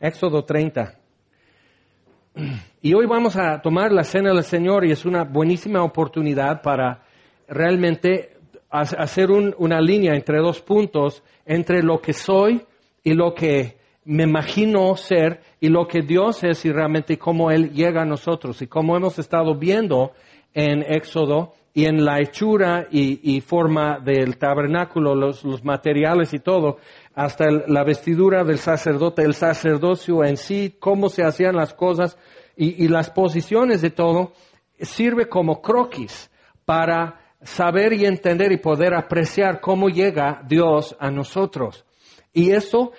Éxodo 30. Y hoy vamos a tomar la cena del Señor y es una buenísima oportunidad para realmente hacer una línea entre dos puntos, entre lo que soy y lo que me imagino ser y lo que Dios es y realmente cómo Él llega a nosotros. Y como hemos estado viendo en Éxodo y en la hechura y forma del tabernáculo, los materiales y todo, hasta la vestidura del sacerdote, el sacerdocio en sí, cómo se hacían las cosas y las posiciones de todo, sirve como croquis para saber y entender y poder apreciar cómo llega Dios a nosotros. Y eso,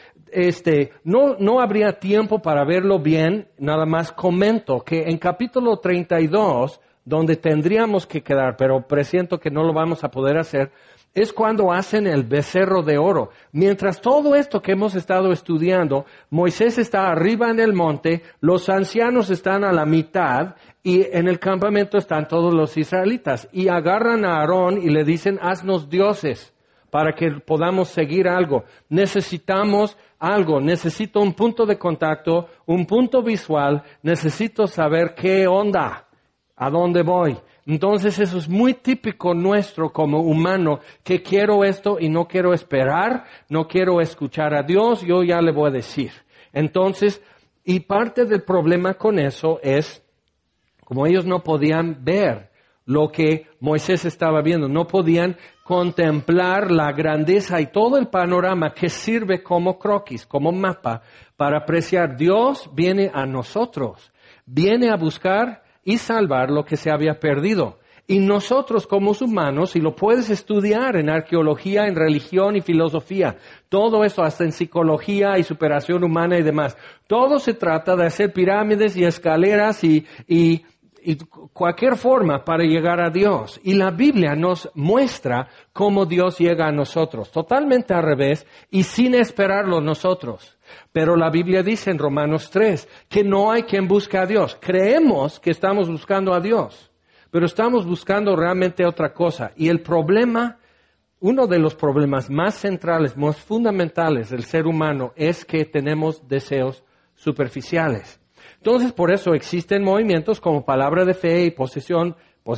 no habría tiempo para verlo bien, nada más comento que en capítulo 32, donde tendríamos que quedar, pero presiento que no lo vamos a poder hacer, es cuando hacen el becerro de oro. Mientras todo esto que hemos estado estudiando, Moisés está arriba en el monte, los ancianos están a la mitad y en el campamento están todos los israelitas. Y agarran a Aarón y le dicen, haznos dioses para que podamos seguir algo. Necesitamos algo, necesito un punto de contacto, un punto visual, necesito saber qué onda, a dónde voy. Entonces eso es muy típico nuestro como humano, que quiero esto y no quiero esperar, no quiero escuchar a Dios, yo ya le voy a decir. Entonces, y parte del problema con eso es, como ellos no podían ver lo que Moisés estaba viendo, no podían contemplar la grandeza y todo el panorama que sirve como croquis, como mapa, para apreciar. Dios viene a nosotros, viene a buscar y salvar lo que se había perdido. Y nosotros como humanos, y lo puedes estudiar en arqueología, en religión y filosofía, todo eso hasta en psicología y superación humana y demás, todo se trata de hacer pirámides y escaleras y cualquier forma para llegar a Dios. Y la Biblia nos muestra cómo Dios llega a nosotros, totalmente al revés y sin esperarlo nosotros. Pero la Biblia dice en Romanos 3 que no hay quien busque a Dios. Creemos que estamos buscando a Dios, pero estamos buscando realmente otra cosa. Y el problema, uno de los problemas más centrales, más fundamentales del ser humano es que tenemos deseos superficiales. Entonces, por eso existen movimientos como palabra de fe y confesión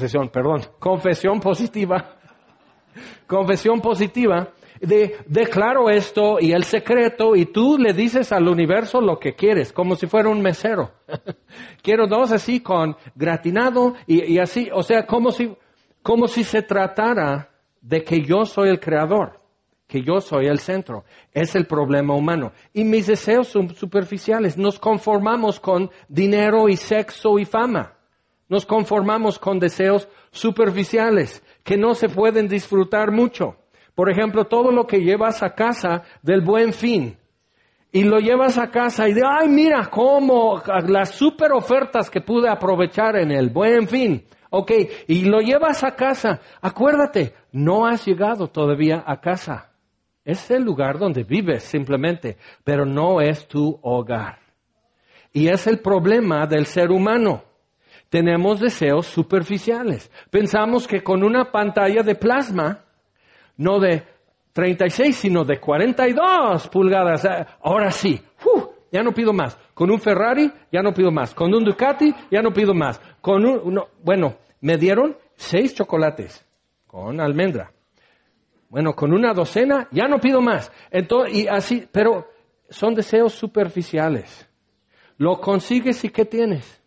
positiva. Confesión positiva. Declaro esto y el secreto y tú le dices al universo lo que quieres, como si fuera un mesero. Quiero dos así con gratinado y así, o sea, como si se tratara de que yo soy el creador, que yo soy el centro. Es el problema humano. Y mis deseos son superficiales. Nos conformamos con dinero y sexo y fama. Nos conformamos con deseos superficiales que no se pueden disfrutar mucho. Por ejemplo, todo lo que llevas a casa del Buen Fin. Y lo llevas a casa y de, ay, mira cómo las super ofertas que pude aprovechar en el Buen Fin. Ok, y lo llevas a casa. Acuérdate, no has llegado todavía a casa. Es el lugar donde vives simplemente, pero no es tu hogar. Y es el problema del ser humano. Tenemos deseos superficiales. Pensamos que con una pantalla de plasma, no de 36, sino de 42 pulgadas, ahora sí, ya no pido más. Con un Ferrari, ya no pido más. Con un Ducati, ya no pido más. Bueno, me dieron 6 chocolates con almendra. Bueno, con una docena, ya no pido más. Entonces, y así, pero son deseos superficiales. Lo consigues y ¿qué tienes?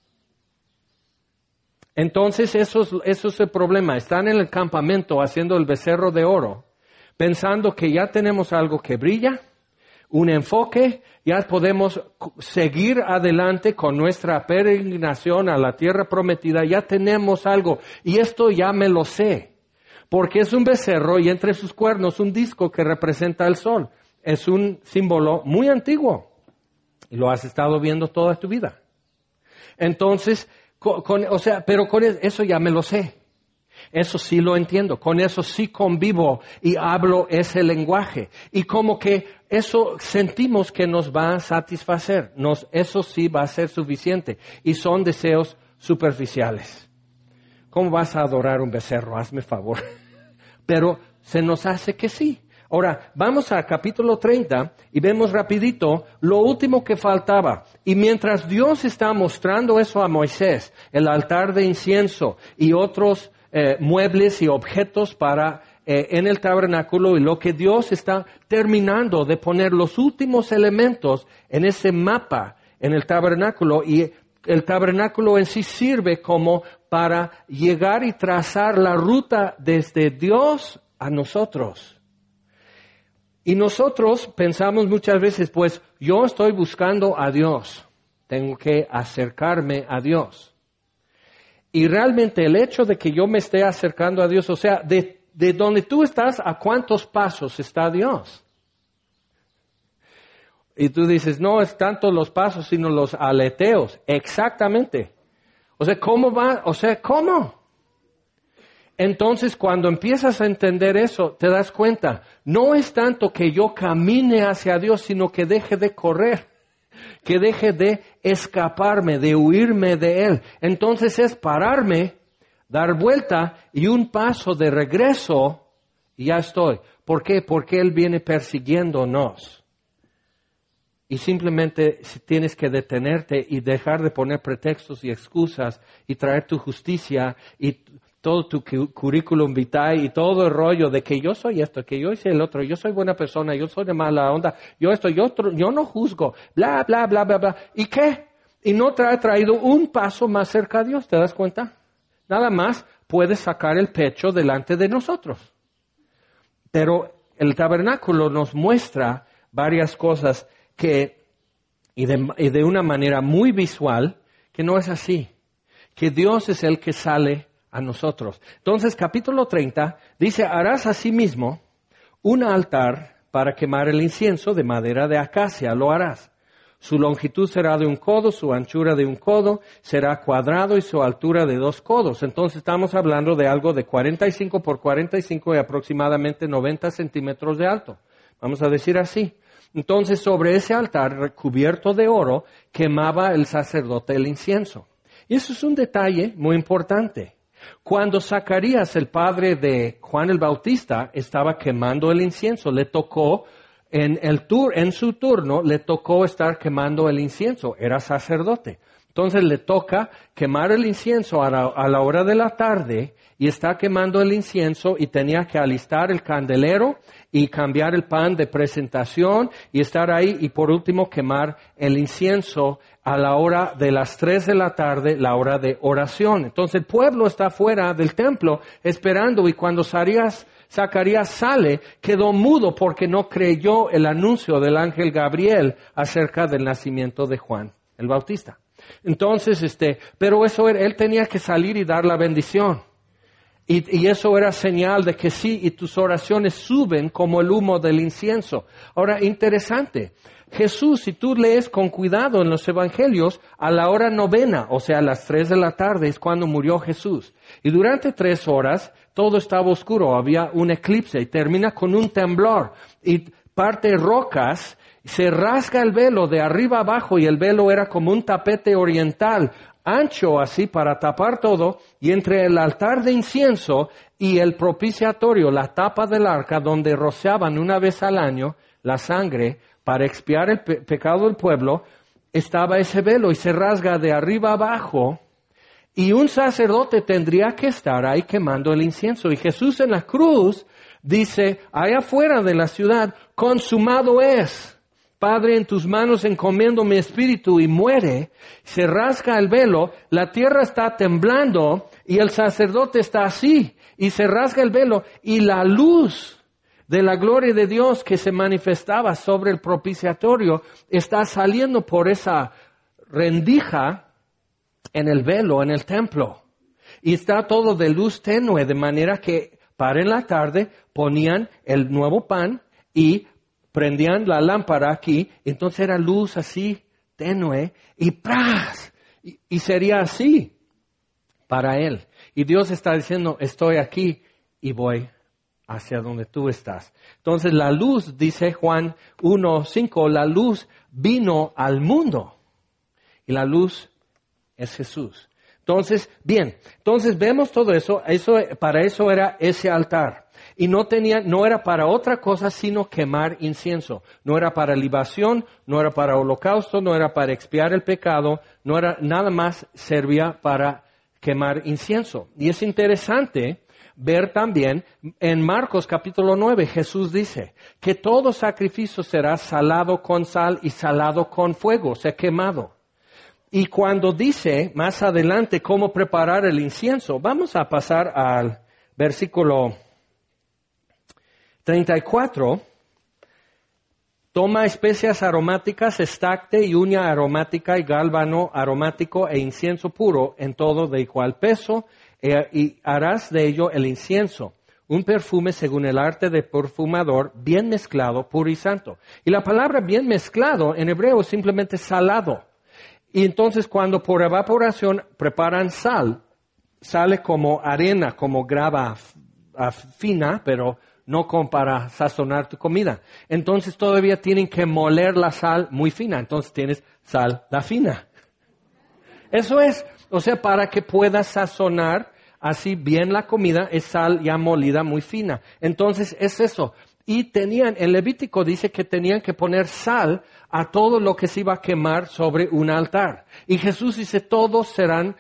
Entonces, eso es el problema. Están en el campamento haciendo el becerro de oro, pensando que ya tenemos algo que brilla, un enfoque, ya podemos seguir adelante con nuestra peregrinación a la tierra prometida, ya tenemos algo. Y esto ya me lo sé, porque es un becerro y entre sus cuernos un disco que representa el sol. Es un símbolo muy antiguo y lo has estado viendo toda tu vida. Entonces, pero con eso ya me lo sé. Eso sí lo entiendo. Con eso sí convivo y hablo ese lenguaje. Y como que eso sentimos que nos va a satisfacer. Eso sí va a ser suficiente. Y son deseos superficiales. ¿Cómo vas a adorar un becerro? Hazme favor. Pero se nos hace que sí. Ahora, vamos a capítulo 30 y vemos rapidito lo último que faltaba. Y mientras Dios está mostrando eso a Moisés, el altar de incienso y otros muebles y objetos para en el tabernáculo, y lo que Dios está terminando de poner los últimos elementos en ese mapa en el tabernáculo, y el tabernáculo en sí sirve como para llegar y trazar la ruta desde Dios a nosotros. Y nosotros pensamos muchas veces, pues yo estoy buscando a Dios, tengo que acercarme a Dios. Y realmente el hecho de que yo me esté acercando a Dios, o sea, de donde tú estás, ¿a cuántos pasos está Dios? Y tú dices, no es tanto los pasos, sino los aleteos. Exactamente. O sea, ¿cómo va? O sea, ¿cómo? Entonces, cuando empiezas a entender eso, te das cuenta, no es tanto que yo camine hacia Dios, sino que deje de correr, que deje de escaparme, de huirme de Él. Entonces es pararme, dar vuelta y un paso de regreso y ya estoy. ¿Por qué? Porque Él viene persiguiéndonos. Y simplemente tienes que detenerte y dejar de poner pretextos y excusas y traer tu justicia y todo tu currículum vitae y todo el rollo de que yo soy esto, que yo soy el otro, yo soy buena persona, yo soy de mala onda, yo esto, yo otro, yo no juzgo, bla, bla, bla, bla, bla. ¿Y qué? Y no te ha traído un paso más cerca a Dios, ¿te das cuenta? Nada más puedes sacar el pecho delante de nosotros. Pero el tabernáculo nos muestra varias cosas y de una manera muy visual, que no es así, que Dios es el que sale a nosotros. Entonces, capítulo 30 dice, harás asimismo un altar para quemar el incienso de madera de acacia, lo harás. Su longitud será de 1 codo, su anchura de 1 codo, será cuadrado y su altura de 2 codos. Entonces estamos hablando de algo de 45 por 45 y aproximadamente 90 centímetros de alto. Vamos a decir así. Entonces, sobre ese altar recubierto de oro, quemaba el sacerdote el incienso. Y eso es un detalle muy importante. Cuando Zacarías, el padre de Juan el Bautista, estaba quemando el incienso, le tocó, en su turno, le tocó estar quemando el incienso. Era sacerdote. Entonces le toca quemar el incienso a la hora de la tarde y está quemando el incienso y tenía que alistar el candelero y cambiar el pan de presentación y estar ahí y por último quemar el incienso a la hora de las 3 de la tarde, la hora de oración. Entonces el pueblo está fuera del templo esperando y cuando Zacarías sale, quedó mudo porque no creyó el anuncio del ángel Gabriel acerca del nacimiento de Juan el Bautista. Entonces, pero eso era, él tenía que salir y dar la bendición. Y eso era señal de que sí, y tus oraciones suben como el humo del incienso. Ahora, interesante. Jesús, si tú lees con cuidado en los evangelios, a la hora novena, o sea, a las 3 de la tarde, es cuando murió Jesús. Y durante 3 horas, todo estaba oscuro, había un eclipse, y termina con un temblor, y parte rocas, se rasga el velo de arriba abajo, y el velo era como un tapete oriental, ancho así para tapar todo, y entre el altar de incienso y el propiciatorio, la tapa del arca, donde rociaban una vez al año la sangre para expiar el pecado del pueblo, estaba ese velo y se rasga de arriba abajo, y un sacerdote tendría que estar ahí quemando el incienso. Y Jesús en la cruz dice, allá afuera de la ciudad, consumado es. Padre, en tus manos encomiendo mi espíritu, y muere, se rasga el velo, la tierra está temblando y el sacerdote está así y se rasga el velo y la luz de la gloria de Dios que se manifestaba sobre el propiciatorio está saliendo por esa rendija en el velo, en el templo. Y está todo de luz tenue, de manera que para en la tarde ponían el nuevo pan y prendían la lámpara aquí, entonces era luz así, tenue, y ¡pras! Y sería así para él. Y Dios está diciendo, estoy aquí y voy hacia donde tú estás. Entonces la luz, dice Juan 1:5, la luz vino al mundo. Y la luz es Jesús. Entonces, bien, entonces vemos todo eso, para eso era ese altar. Y no era para otra cosa sino quemar incienso. No era para libación, no era para holocausto, no era para expiar el pecado, no era nada más, servía para quemar incienso. Y es interesante ver también en Marcos capítulo 9, Jesús dice que todo sacrificio será salado con sal y salado con fuego, o sea, quemado. Y cuando dice más adelante cómo preparar el incienso, vamos a pasar al versículo 34. Toma especias aromáticas, estacte y uña aromática y gálbano aromático e incienso puro en todo de igual peso, y harás de ello el incienso, un perfume según el arte de perfumador, bien mezclado, puro y santo. Y la palabra bien mezclado en hebreo es simplemente salado. Y entonces cuando por evaporación preparan sal, sale como arena, como grava fina, pero no como para sazonar tu comida. Entonces todavía tienen que moler la sal muy fina, entonces tienes sal la fina. Eso es, o sea, para que puedas sazonar así bien la comida, es sal ya molida muy fina. Entonces es eso. Y el Levítico dice que tenían que poner sal a todo lo que se iba a quemar sobre un altar. Y Jesús dice, todos serán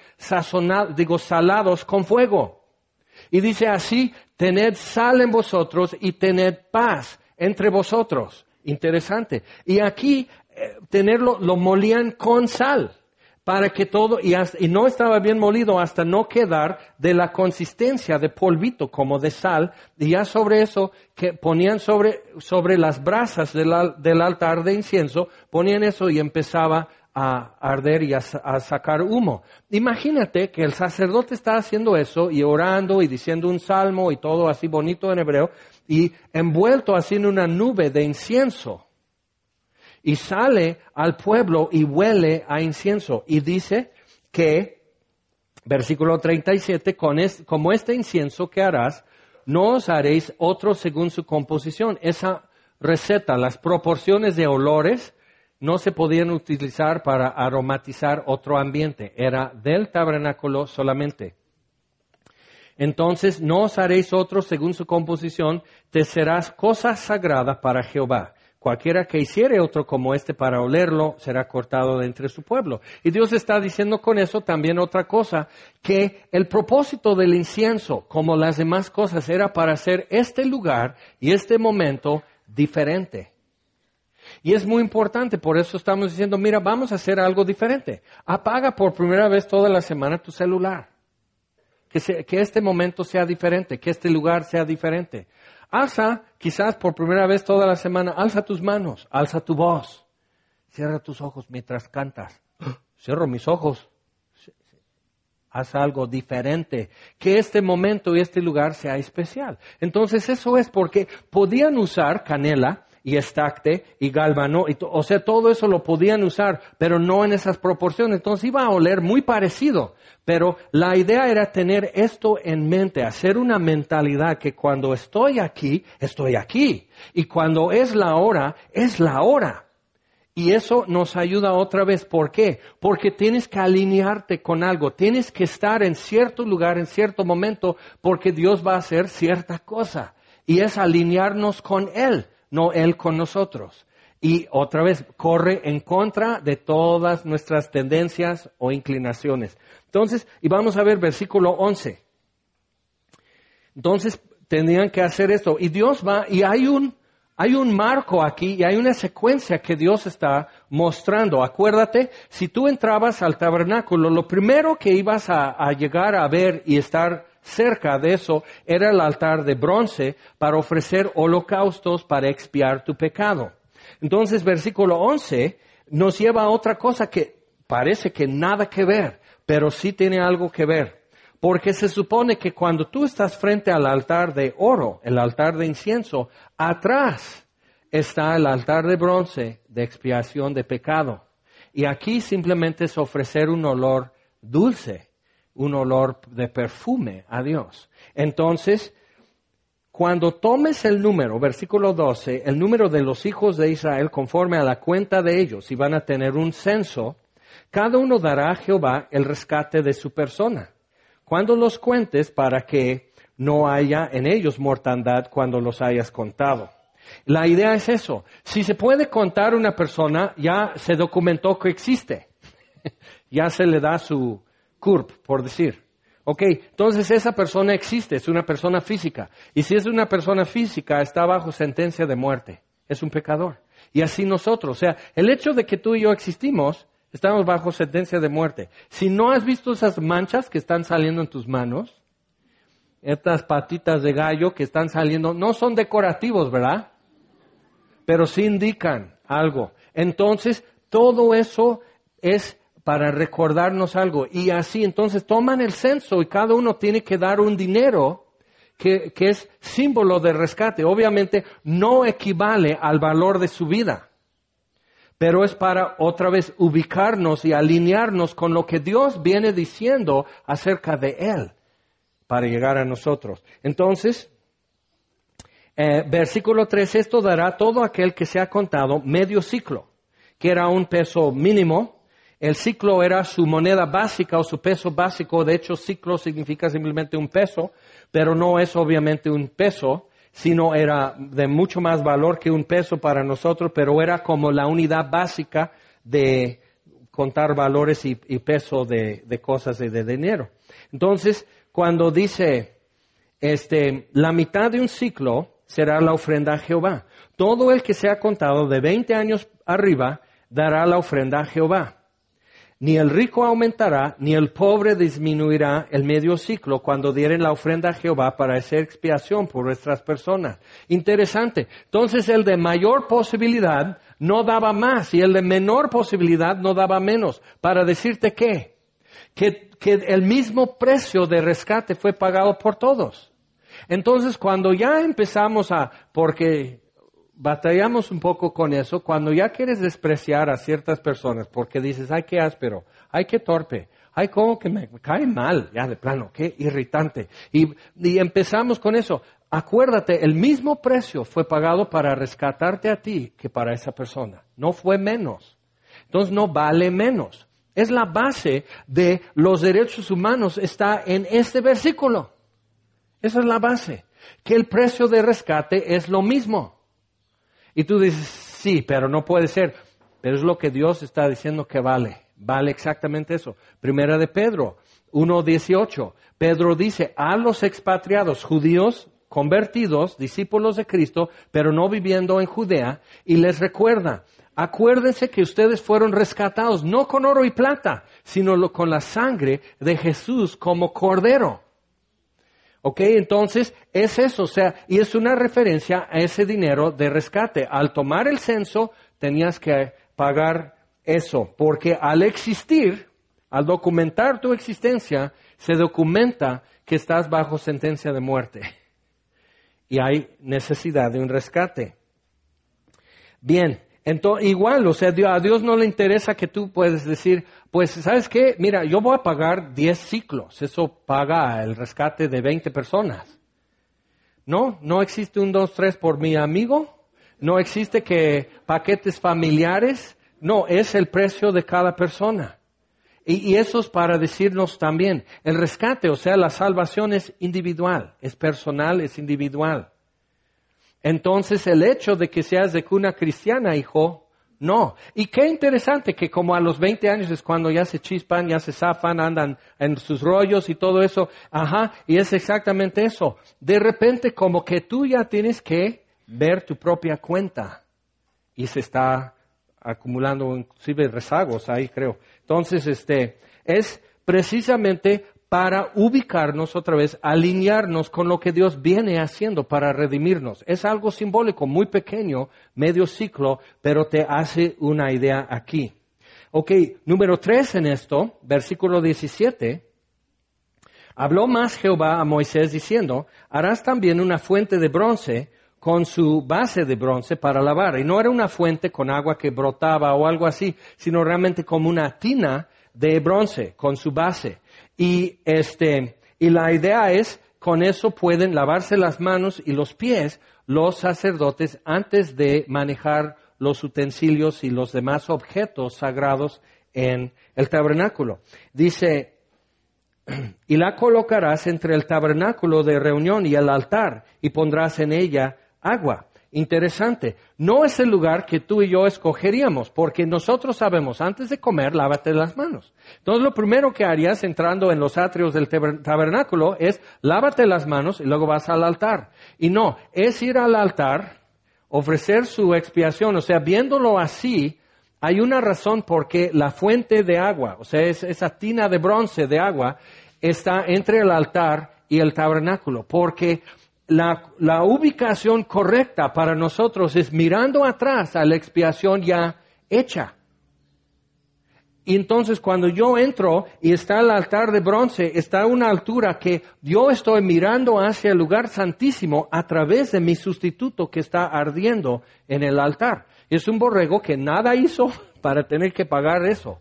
salados con fuego. Y dice así, tened sal en vosotros y tened paz entre vosotros. Interesante. Y aquí, lo molían con sal. Para que todo, y no estaba bien molido hasta no quedar de la consistencia de polvito como de sal, y ya sobre eso, que ponían sobre las brasas del altar de incienso, ponían eso y empezaba a arder y a sacar humo. Imagínate que el sacerdote está haciendo eso y orando y diciendo un salmo y todo así bonito en hebreo, y envuelto así en una nube de incienso. Y sale al pueblo y huele a incienso. Y dice que, versículo 37, como este incienso que harás, no os haréis otro según su composición. Esa receta, las proporciones de olores, no se podían utilizar para aromatizar otro ambiente. Era del tabernáculo solamente. Entonces, no os haréis otro según su composición, te serás cosa sagrada para Jehová. Cualquiera que hiciere otro como este para olerlo, será cortado de entre su pueblo. Y Dios está diciendo con eso también otra cosa, que el propósito del incienso, como las demás cosas, era para hacer este lugar y este momento diferente. Y es muy importante, por eso estamos diciendo, mira, vamos a hacer algo diferente. Apaga por primera vez toda la semana tu celular. Que este momento sea diferente, que este lugar sea diferente. Alza, quizás por primera vez toda la semana, alza tus manos, alza tu voz. Cierra tus ojos mientras cantas. Cierro mis ojos. Haz algo diferente. Que este momento y este lugar sea especial. Entonces eso es porque podían usar canela y estacte y gálbano, o sea, todo eso lo podían usar, pero no en esas proporciones. Entonces iba a oler muy parecido, pero la idea era tener esto en mente, hacer una mentalidad que cuando estoy aquí, estoy aquí. Y cuando es la hora, es la hora. Y eso nos ayuda otra vez. ¿Por qué? Porque tienes que alinearte con algo. Tienes que estar en cierto lugar, en cierto momento, porque Dios va a hacer cierta cosa. Y es alinearnos con Él, no Él con nosotros. Y otra vez, corre en contra de todas nuestras tendencias o inclinaciones. Entonces, y vamos a ver versículo 11. Entonces, tendrían que hacer esto. Y Dios va, y hay un marco aquí, y hay una secuencia que Dios está mostrando. Acuérdate, si tú entrabas al tabernáculo, lo primero que ibas a llegar a ver y estar cerca de eso era el altar de bronce para ofrecer holocaustos para expiar tu pecado. Entonces, versículo 11 nos lleva a otra cosa que parece que nada que ver, pero sí tiene algo que ver. Porque se supone que cuando tú estás frente al altar de oro, el altar de incienso, atrás está el altar de bronce de expiación de pecado. Y aquí simplemente es ofrecer un olor dulce, un olor de perfume a Dios. Entonces, cuando tomes el número, versículo 12, el número de los hijos de Israel conforme a la cuenta de ellos, y van a tener un censo, cada uno dará a Jehová el rescate de su persona, cuando los cuentes, para que no haya en ellos mortandad cuando los hayas contado. La idea es eso. Si se puede contar una persona, ya se documentó que existe. Ya se le da su CURP, por decir. Ok, entonces esa persona existe, es una persona física. Y si es una persona física, está bajo sentencia de muerte. Es un pecador. Y así nosotros. O sea, el hecho de que tú y yo existimos, estamos bajo sentencia de muerte. Si no has visto esas manchas que están saliendo en tus manos, estas patitas de gallo que están saliendo, no son decorativos, ¿verdad? Pero sí indican algo. Entonces, todo eso es para recordarnos algo. Y así, entonces, toman el censo y cada uno tiene que dar un dinero que es símbolo de rescate. Obviamente, no equivale al valor de su vida. Pero es para, otra vez, ubicarnos y alinearnos con lo que Dios viene diciendo acerca de Él, para llegar a nosotros. Entonces, versículo 3, esto dará a todo aquel que se ha contado medio ciclo, que era un peso mínimo. El ciclo era su moneda básica o su peso básico. De hecho, ciclo significa simplemente un peso, pero no es obviamente un peso, sino era de mucho más valor que un peso para nosotros, pero era como la unidad básica de contar valores y peso de cosas y de dinero. Entonces, cuando dice, la mitad de un ciclo será la ofrenda a Jehová. Todo el que sea contado de 20 años arriba dará la ofrenda a Jehová. Ni el rico aumentará, ni el pobre disminuirá el medio ciclo cuando dieren la ofrenda a Jehová para hacer expiación por nuestras personas. Interesante. Entonces el de mayor posibilidad no daba más y el de menor posibilidad no daba menos. Para decirte que el mismo precio de rescate fue pagado por todos. Entonces cuando ya empezamos porque batallamos un poco con eso, cuando ya quieres despreciar a ciertas personas porque dices, ay, qué áspero, ay, qué torpe, ay, como que me cae mal, ya de plano, qué irritante. Y empezamos con eso. Acuérdate, el mismo precio fue pagado para rescatarte a ti que para esa persona. No fue menos. Entonces no vale menos. Es la base de los derechos humanos, está en este versículo. Esa es la base. Que el precio de rescate es lo mismo. Y tú dices, sí, pero no puede ser. Pero es lo que Dios está diciendo que vale. Vale exactamente eso. Primera de Pedro 1:18. Pedro dice, a los expatriados judíos convertidos, discípulos de Cristo, pero no viviendo en Judea, y les recuerda, acuérdense que ustedes fueron rescatados, no con oro y plata, sino con la sangre de Jesús como cordero. Ok, entonces es eso, o sea, y es una referencia a ese dinero de rescate. Al tomar el censo, tenías que pagar eso, porque al existir, al documentar tu existencia, se documenta que estás bajo sentencia de muerte. Y hay necesidad de un rescate. Bien, entonces, igual, o sea, a Dios no le interesa que tú puedes decir, pues, ¿sabes qué? Mira, yo voy a pagar 10 ciclos. Eso paga el rescate de 20 personas. No existe un 2, 3 por mi amigo. No existe que paquetes familiares. No, es el precio de cada persona. Y eso es para decirnos también, el rescate, o sea, la salvación es individual, es personal, es individual. Entonces, el hecho de que seas de cuna cristiana, hijo, no. Y qué interesante que como a los 20 años es cuando ya se chispan, ya se zafan, andan en sus rollos y todo eso. Ajá, y es exactamente eso. De repente como que tú ya tienes que ver tu propia cuenta. Y se está acumulando inclusive rezagos ahí, creo. Entonces, es precisamente para ubicarnos otra vez, alinearnos con lo que Dios viene haciendo para redimirnos. Es algo simbólico, muy pequeño, medio ciclo, pero te hace una idea aquí. Ok, número 3 en esto, versículo 17. Habló más Jehová a Moisés diciendo, harás también una fuente de bronce con su base de bronce para lavar. Y no era una fuente con agua que brotaba o algo así, sino realmente como una tina de bronce con su base. Y la idea es, con eso pueden lavarse las manos y los pies los sacerdotes antes de manejar los utensilios y los demás objetos sagrados en el tabernáculo. Dice, y la colocarás entre el tabernáculo de reunión y el altar, y pondrás en ella agua. Interesante. No es el lugar que tú y yo escogeríamos, porque nosotros sabemos, antes de comer, lávate las manos. Entonces, lo primero que harías entrando en los atrios del tabernáculo es lávate las manos y luego vas al altar. Y no, es ir al altar, ofrecer su expiación. O sea, viéndolo así, hay una razón por qué la fuente de agua, o sea, esa tina de bronce de agua, está entre el altar y el tabernáculo, porque la ubicación correcta para nosotros es mirando atrás a la expiación ya hecha. Y entonces cuando yo entro y está el altar de bronce, está a una altura que yo estoy mirando hacia el lugar santísimo a través de mi sustituto que está ardiendo en el altar. Es un borrego que nada hizo para tener que pagar eso.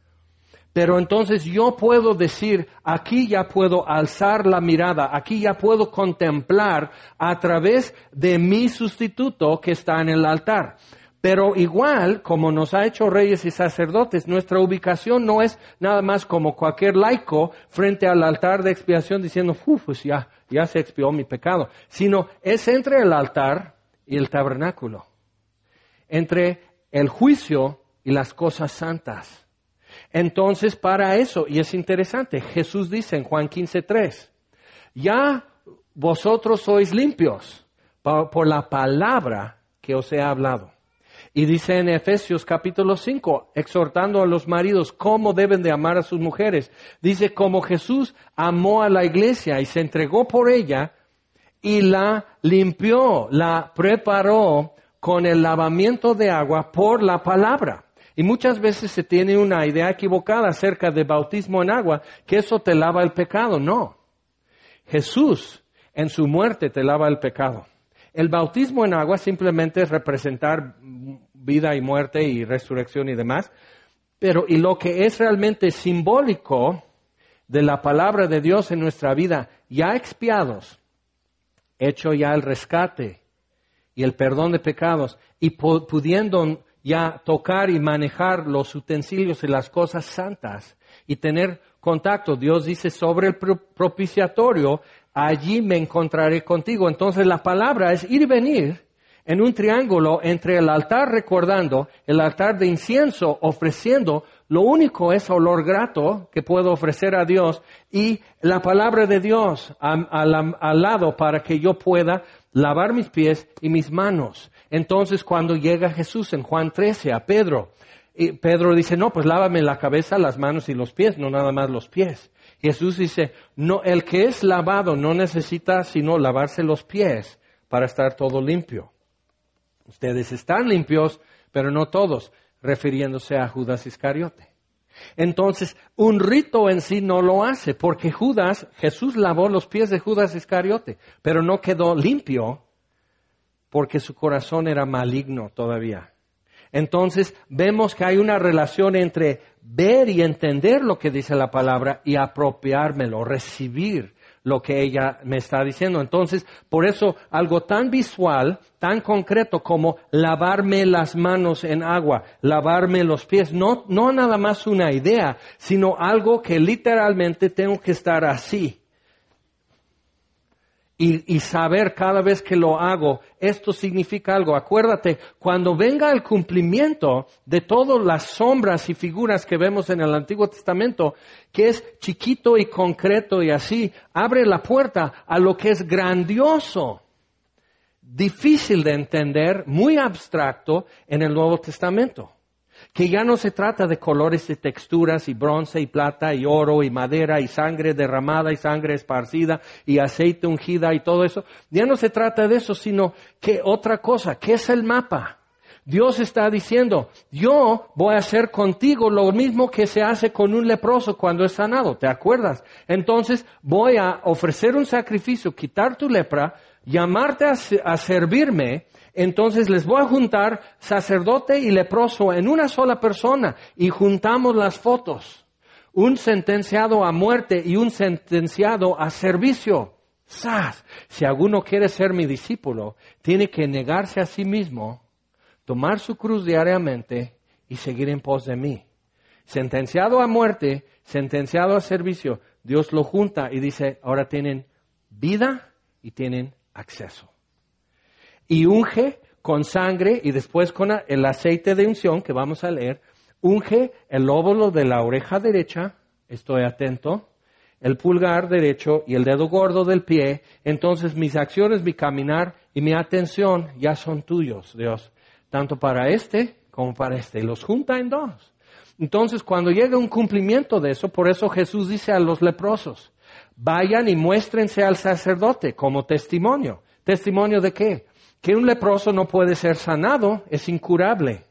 Pero entonces yo puedo decir, aquí ya puedo alzar la mirada, aquí ya puedo contemplar a través de mi sustituto que está en el altar. Pero igual, como nos ha hecho reyes y sacerdotes, nuestra ubicación no es nada más como cualquier laico frente al altar de expiación diciendo, pues ya se expió mi pecado. Sino es entre el altar y el tabernáculo. Entre el juicio y las cosas santas. Entonces, para eso, y es interesante, Jesús dice en Juan 15:3, ya vosotros sois limpios por la palabra que os he hablado. Y dice en Efesios capítulo 5, exhortando a los maridos cómo deben de amar a sus mujeres. Dice, como Jesús amó a la iglesia y se entregó por ella y la limpió, la preparó con el lavamiento de agua por la palabra. Y muchas veces se tiene una idea equivocada acerca de bautismo en agua, que eso te lava el pecado. No. Jesús en su muerte te lava el pecado. El bautismo en agua simplemente es representar vida y muerte y resurrección y demás. Pero, y lo que es realmente simbólico de la palabra de Dios en nuestra vida, ya expiados, hecho ya el rescate y el perdón de pecados, y pudiendo ya tocar y manejar los utensilios y las cosas santas y tener contacto. Dios dice sobre el propiciatorio, allí me encontraré contigo. Entonces la palabra es ir y venir en un triángulo entre el altar recordando, el altar de incienso ofreciendo, lo único es olor grato que puedo ofrecer a Dios y la palabra de Dios al lado para que yo pueda lavar mis pies y mis manos. Entonces cuando llega Jesús en Juan 13 a Pedro, y Pedro dice, no, pues lávame la cabeza, las manos y los pies, no nada más los pies. Jesús dice, no, el que es lavado no necesita sino lavarse los pies para estar todo limpio. Ustedes están limpios, pero no todos, refiriéndose a Judas Iscariote. Entonces, un rito en sí no lo hace, porque Jesús lavó los pies de Judas Iscariote, pero no quedó limpio, porque su corazón era maligno todavía. Entonces, vemos que hay una relación entre ver y entender lo que dice la palabra y apropiármelo, recibir lo que ella me está diciendo. Entonces, por eso, algo tan visual, tan concreto como lavarme las manos en agua, lavarme los pies, no nada más una idea, sino algo que literalmente tengo que estar así. Y saber cada vez que lo hago, esto significa algo. Acuérdate, cuando venga el cumplimiento de todas las sombras y figuras que vemos en el Antiguo Testamento, que es chiquito y concreto y así, abre la puerta a lo que es grandioso, difícil de entender, muy abstracto en el Nuevo Testamento. Que ya no se trata de colores y texturas y bronce y plata y oro y madera y sangre derramada y sangre esparcida y aceite ungida y todo eso. Ya no se trata de eso, sino que otra cosa, ¿qué es el mapa? Dios está diciendo, yo voy a hacer contigo lo mismo que se hace con un leproso cuando es sanado, ¿te acuerdas? Entonces voy a ofrecer un sacrificio, quitar tu lepra, llamarte a servirme. Entonces les voy a juntar sacerdote y leproso en una sola persona y juntamos las fotos. Un sentenciado a muerte y un sentenciado a servicio. ¡Sas! Si alguno quiere ser mi discípulo, tiene que negarse a sí mismo, tomar su cruz diariamente y seguir en pos de mí. sentenciado a muerte, sentenciado a servicio, Dios lo junta y dice, ahora tienen vida y tienen acceso. Y unge con sangre y después con el aceite de unción que vamos a leer, unge el lóbulo de la oreja derecha, estoy atento, el pulgar derecho y el dedo gordo del pie. Entonces mis acciones, mi caminar y mi atención ya son tuyos, Dios, tanto para este como para este. Y los junta en dos. Entonces cuando llega un cumplimiento de eso, por eso Jesús dice a los leprosos, vayan y muéstrense al sacerdote como testimonio. ¿Testimonio de qué? Que un leproso no puede ser sanado, es incurable.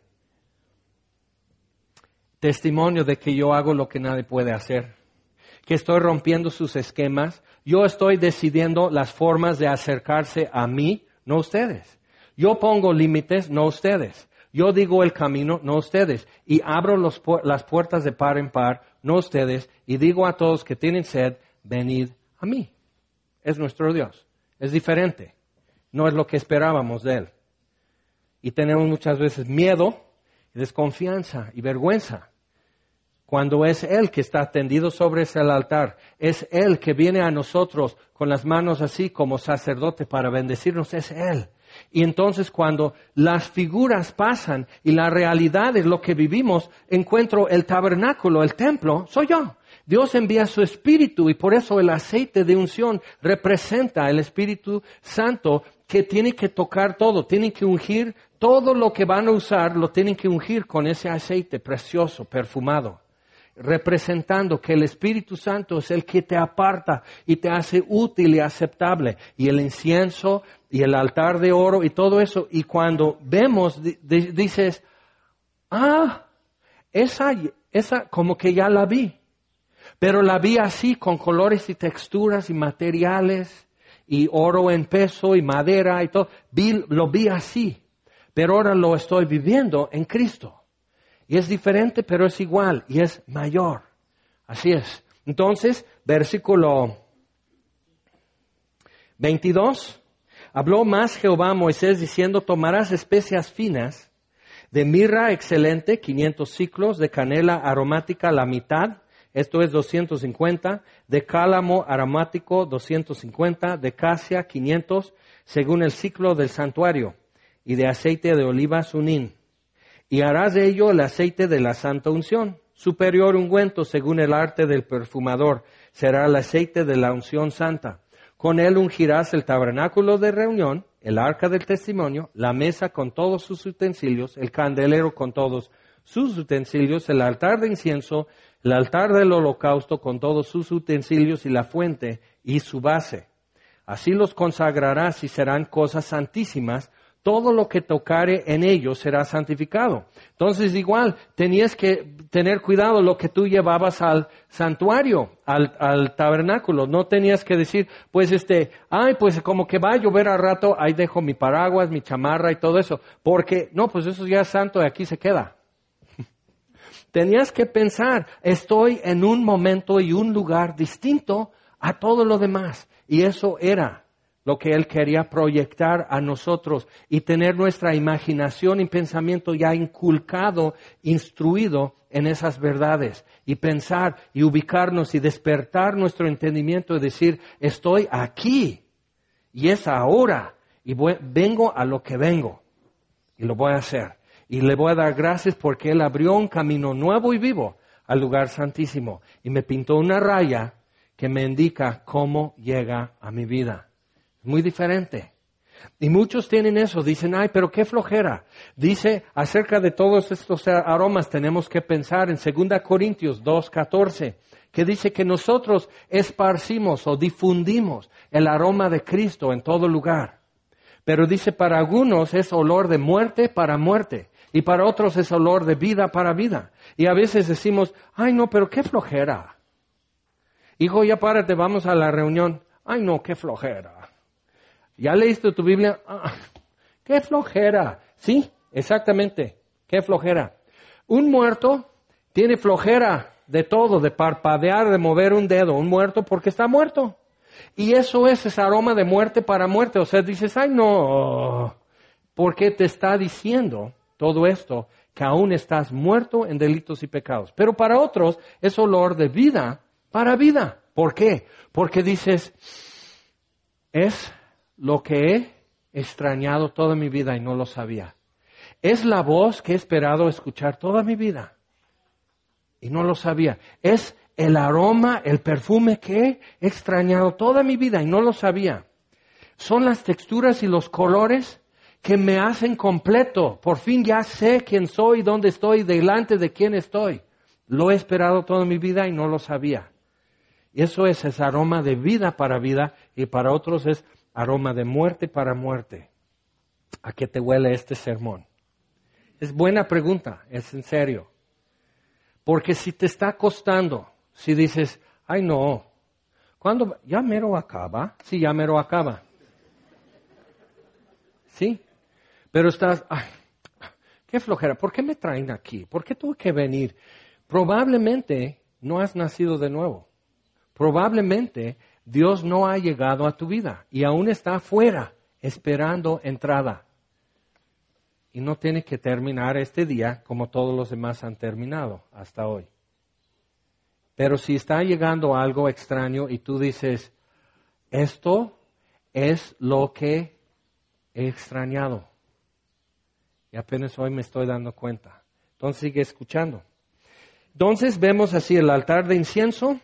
Testimonio de que yo hago lo que nadie puede hacer, que estoy rompiendo sus esquemas, yo estoy decidiendo las formas de acercarse a mí, no ustedes. Yo pongo límites, no ustedes. Yo digo el camino, no ustedes. Y abro las puertas de par en par, no ustedes. Y digo a todos que tienen sed, venid a mí. Es nuestro Dios. Es diferente. No es lo que esperábamos de Él. Y tenemos muchas veces miedo, desconfianza y vergüenza. Cuando es Él que está tendido sobre ese altar, es Él que viene a nosotros con las manos así como sacerdote para bendecirnos, es Él. Y entonces cuando las figuras pasan y la realidad es lo que vivimos, encuentro el tabernáculo, el templo, soy yo. Dios envía su Espíritu y por eso el aceite de unción representa el Espíritu Santo que tiene que tocar todo, tiene que ungir todo lo que van a usar, lo tienen que ungir con ese aceite precioso, perfumado, representando que el Espíritu Santo es el que te aparta y te hace útil y aceptable. Y el incienso y el altar de oro y todo eso. Y cuando vemos, dices, esa como que ya la vi. Pero la vi así, con colores y texturas y materiales, y oro en peso y madera y todo. Lo vi así, pero ahora lo estoy viviendo en Cristo. Y es diferente, pero es igual, y es mayor. Así es. Entonces, versículo 22. Habló más Jehová a Moisés diciendo, tomarás especias finas, de mirra excelente, 500 siclos, de canela aromática la mitad, esto es 250, de cálamo aromático 250, de casia 500, según el ciclo del santuario, y de aceite de olivas un hin. Y harás de ello el aceite de la santa unción, superior ungüento según el arte del perfumador, será el aceite de la unción santa. Con él ungirás el tabernáculo de reunión, el arca del testimonio, la mesa con todos sus utensilios, el candelero con todos sus utensilios, el altar de incienso, el altar del holocausto con todos sus utensilios y la fuente y su base. Así los consagrarás y serán cosas santísimas. Todo lo que tocare en ellos será santificado. Entonces igual, tenías que tener cuidado lo que tú llevabas al santuario, al tabernáculo. No tenías que decir, pues pues como que va a llover al rato, ahí dejo mi paraguas, mi chamarra y todo eso. Porque, no, pues eso ya es santo y aquí se queda. Tenías que pensar, estoy en un momento y un lugar distinto a todo lo demás. Y eso era lo que Él quería proyectar a nosotros y tener nuestra imaginación y pensamiento ya inculcado, instruido en esas verdades. Y pensar y ubicarnos y despertar nuestro entendimiento y decir, estoy aquí y es ahora y vengo a lo que vengo y lo voy a hacer. Y le voy a dar gracias porque Él abrió un camino nuevo y vivo al lugar santísimo y me pintó una raya que me indica cómo llega a mi vida. Muy diferente. Y muchos tienen eso, dicen, ay, pero qué flojera. Dice, acerca de todos estos aromas tenemos que pensar en 2 Corintios 2:14, que dice que nosotros esparcimos o difundimos el aroma de Cristo en todo lugar. Pero dice, para algunos es olor de muerte para muerte, y para otros es olor de vida para vida. Y a veces decimos, ay, no, pero qué flojera. Hijo, ya párate, vamos a la reunión. Ay, no, qué flojera. ¿Ya leíste tu Biblia? ¡Qué flojera! Sí, exactamente, qué flojera. Un muerto tiene flojera de todo, de parpadear, de mover un dedo. Un muerto porque está muerto. Y eso es ese aroma de muerte para muerte. O sea, dices, ay no, porque te está diciendo todo esto, que aún estás muerto en delitos y pecados. Pero para otros es olor de vida para vida. ¿Por qué? Porque dices, es lo que he extrañado toda mi vida y no lo sabía. Es la voz que he esperado escuchar toda mi vida y no lo sabía. Es el aroma, el perfume que he extrañado toda mi vida y no lo sabía. Son las texturas y los colores que me hacen completo. Por fin ya sé quién soy, dónde estoy, delante de quién estoy. Lo he esperado toda mi vida y no lo sabía. Y eso es ese aroma de vida para vida y para otros es aroma de muerte para muerte. ¿A qué te huele este sermón? Es buena pregunta, es en serio. Porque si te está costando, si dices, ay no, ¿cuándo? ¿Ya mero acaba? Sí, ya mero acaba. ¿Sí? Pero estás, ay, qué flojera, ¿por qué me traen aquí? ¿Por qué tuve que venir? Probablemente no has nacido de nuevo. Probablemente Dios no ha llegado a tu vida y aún está afuera esperando entrada. Y no tiene que terminar este día como todos los demás han terminado hasta hoy. Pero si está llegando algo extraño y tú dices, esto es lo que he extrañado. Y apenas hoy me estoy dando cuenta. Entonces sigue escuchando. Entonces vemos así el altar de incienso.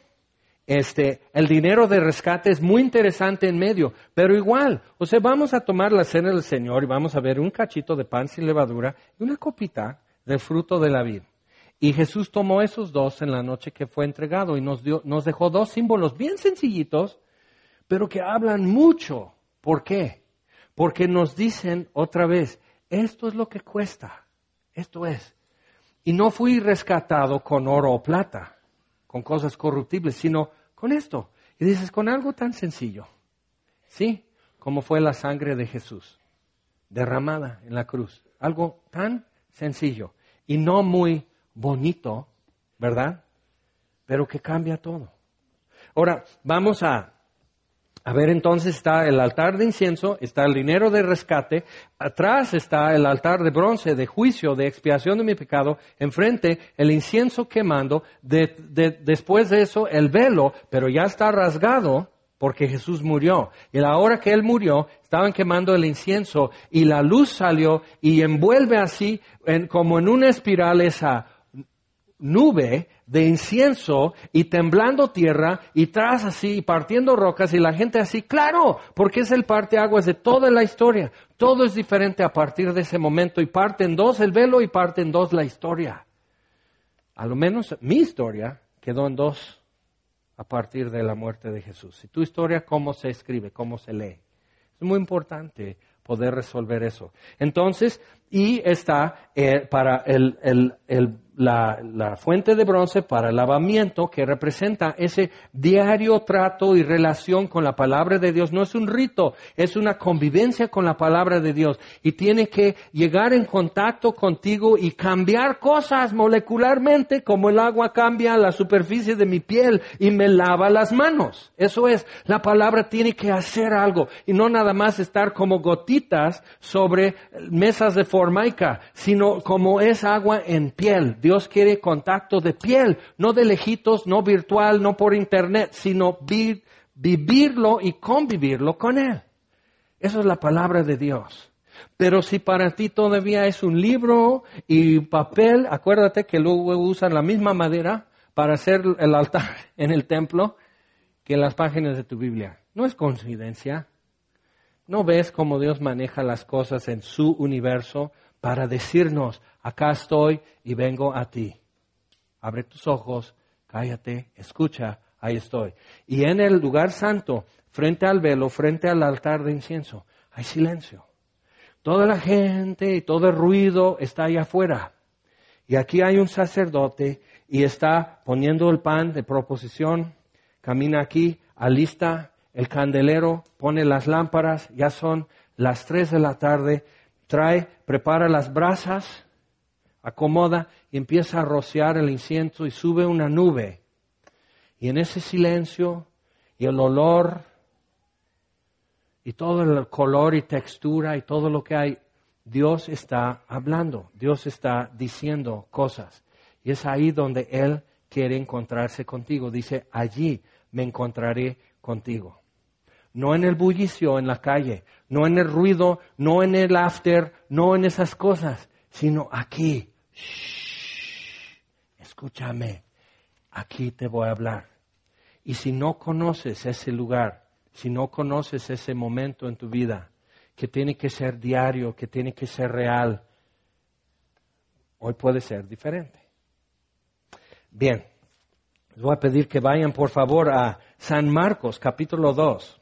El dinero de rescate es muy interesante en medio, pero igual, o sea, vamos a tomar la cena del Señor y vamos a ver un cachito de pan sin levadura y una copita del fruto de la vid. Y Jesús tomó esos dos en la noche que fue entregado y nos dejó dos símbolos bien sencillitos, pero que hablan mucho. ¿Por qué? Porque nos dicen otra vez, esto es lo que cuesta, esto es. Y no fui rescatado con oro o plata, con cosas corruptibles, sino con esto. Y dices, con algo tan sencillo, ¿sí? Como fue la sangre de Jesús, derramada en la cruz. Algo tan sencillo y no muy bonito, ¿verdad? Pero que cambia todo. Ahora, vamos a ver entonces, está el altar de incienso, está el dinero de rescate, atrás está el altar de bronce, de juicio, de expiación de mi pecado, enfrente el incienso quemando, después de eso el velo, pero ya está rasgado porque Jesús murió. Y a la hora que Él murió, estaban quemando el incienso y la luz salió y envuelve así, como en una espiral esa nube de incienso y temblando tierra y tras así y partiendo rocas y la gente así, claro, porque es el parteaguas de toda la historia. Todo es diferente a partir de ese momento y parte en dos el velo y parte en dos la historia. A lo menos mi historia quedó en dos a partir de la muerte de Jesús. Y tu historia, ¿cómo se escribe? ¿Cómo se lee? Es muy importante poder resolver eso. Entonces, y está para la fuente de bronce para el lavamiento que representa ese diario trato y relación con la palabra de Dios. No es un rito, es una convivencia con la palabra de Dios. Y tiene que llegar en contacto contigo y cambiar cosas molecularmente como el agua cambia la superficie de mi piel y me lava las manos. Eso es, la palabra tiene que hacer algo y no nada más estar como gotitas sobre mesas de formaica, sino como es agua en piel. Dios quiere contacto de piel, no de lejitos, no virtual, no por internet, sino vivirlo y convivirlo con Él. Eso es la palabra de Dios. Pero si para ti todavía es un libro y papel, acuérdate que luego usan la misma madera para hacer el altar en el templo que en las páginas de tu Biblia. No es coincidencia. ¿No ves cómo Dios maneja las cosas en su universo para decirnos, acá estoy y vengo a ti? Abre tus ojos, cállate, escucha, ahí estoy. Y en el lugar santo, frente al velo, frente al altar de incienso, hay silencio. Toda la gente y todo el ruido está allá afuera. Y aquí hay un sacerdote y está poniendo el pan de proposición, camina aquí, alista el candelero, pone las lámparas, ya son las 3 de la tarde, prepara las brasas, acomoda y empieza a rociar el incienso y sube una nube. Y en ese silencio y el olor y todo el color y textura y todo lo que hay, Dios está hablando, Dios está diciendo cosas. Y es ahí donde Él quiere encontrarse contigo. Dice, allí me encontraré contigo. No en el bullicio en la calle, no en el ruido, no en el after, no en esas cosas, sino aquí. Shh, escúchame, aquí te voy a hablar. Y si no conoces ese lugar, si no conoces ese momento en tu vida, que tiene que ser diario, que tiene que ser real, hoy puede ser diferente. Bien, les voy a pedir que vayan por favor a San Marcos, capítulo 2.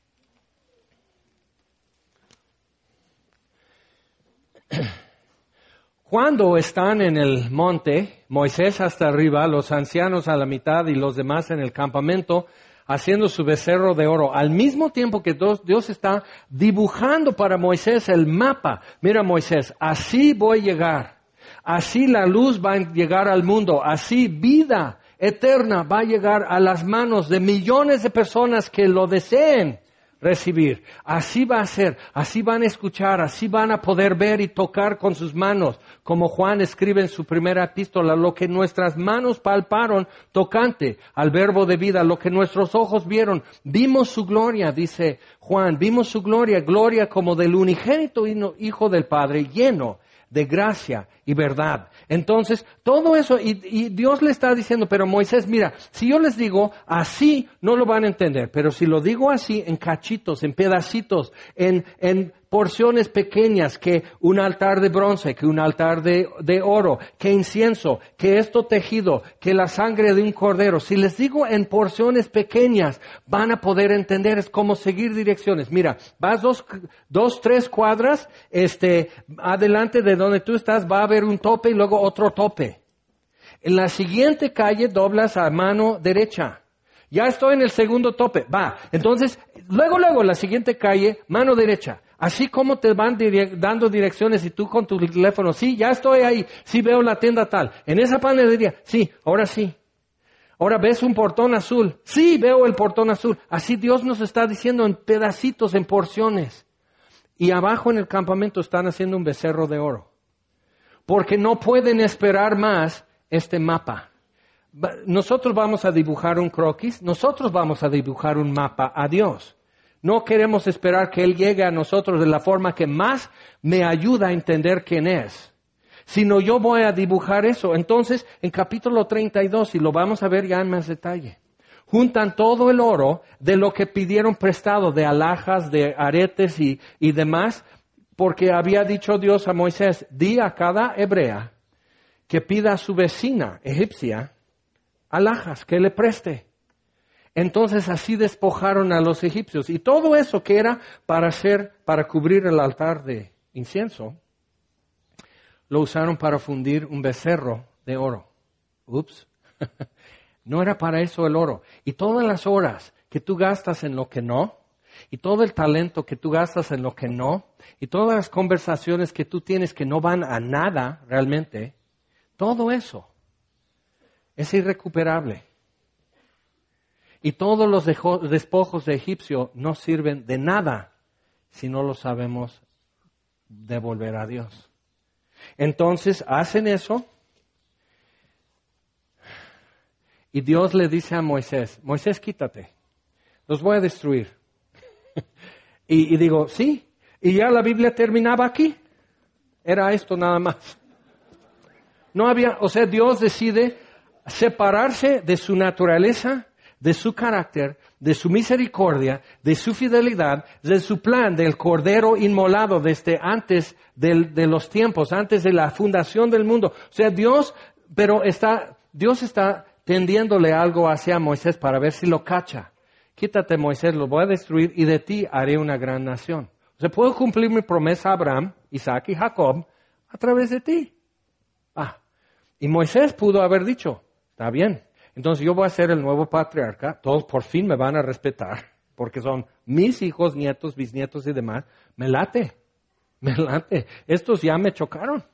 Cuando están en el monte, Moisés hasta arriba, los ancianos a la mitad y los demás en el campamento, haciendo su becerro de oro, al mismo tiempo que Dios está dibujando para Moisés el mapa. Mira, Moisés, así voy a llegar, así la luz va a llegar al mundo, así vida eterna va a llegar a las manos de millones de personas que lo deseen recibir. Así va a ser, así van a escuchar, así van a poder ver y tocar con sus manos, como Juan escribe en su primera epístola, lo que nuestras manos palparon tocante al verbo de vida, lo que nuestros ojos vieron, vimos su gloria, dice Juan, vimos su gloria, gloria como del unigénito Hijo del Padre, lleno de gracia y verdad. Entonces, todo eso, y Dios le está diciendo, pero Moisés, mira, si yo les digo así, no lo van a entender, pero si lo digo así, en cachitos, en pedacitos, en porciones pequeñas, que un altar de bronce, que un altar de oro, que incienso, que esto tejido, que la sangre de un cordero, si les digo en porciones pequeñas, van a poder entender, es como seguir direcciones. Mira, vas 3 cuadras, adelante de donde tú estás va a haber un tope y luego otro tope. En la siguiente calle doblas a mano derecha. Ya estoy en el segundo tope, va. Entonces, luego la siguiente calle, mano derecha. Así como te van dando direcciones y tú con tu teléfono, sí, ya estoy ahí, sí veo la tienda tal. En esa panadería, sí, ahora sí. Ahora ves un portón azul, sí, veo el portón azul. Así Dios nos está diciendo en pedacitos, en porciones. Y abajo en el campamento están haciendo un becerro de oro. Porque no pueden esperar más este mapa. Nosotros vamos a dibujar un croquis, nosotros vamos a dibujar un mapa a Dios. No queremos esperar que Él llegue a nosotros de la forma que más me ayuda a entender quién es. Sino yo voy a dibujar eso. Entonces, en capítulo 32, y lo vamos a ver ya en más detalle, juntan todo el oro de lo que pidieron prestado, de alhajas, de aretes y demás, porque había dicho Dios a Moisés, di a cada hebrea que pida a su vecina egipcia alhajas, que le preste. Entonces así despojaron a los egipcios. Y todo eso que era para cubrir el altar de incienso, lo usaron para fundir un becerro de oro. Ups. No era para eso el oro. Y todas las horas que tú gastas en lo que no, y todo el talento que tú gastas en lo que no, y todas las conversaciones que tú tienes que no van a nada realmente, todo eso es irrecuperable. Y todos los despojos de egipcio no sirven de nada si no lo sabemos devolver a Dios. Entonces hacen eso y Dios le dice a Moisés, Moisés, quítate, los voy a destruir. y digo, sí, y ya la Biblia terminaba aquí. Era esto nada más. No había, Dios decide separarse de su naturaleza, de su carácter, de su misericordia, de su fidelidad, de su plan del Cordero inmolado desde antes de los tiempos, antes de la fundación del mundo. Dios está tendiéndole algo hacia Moisés para ver si lo cacha. Quítate, Moisés, lo voy a destruir y de ti haré una gran nación. Puedo cumplir mi promesa a Abraham, Isaac y Jacob a través de ti. Y Moisés pudo haber dicho, está bien. Entonces yo voy a ser el nuevo patriarca, todos por fin me van a respetar, porque son mis hijos, nietos, bisnietos y demás. Me late. Estos ya me chocaron.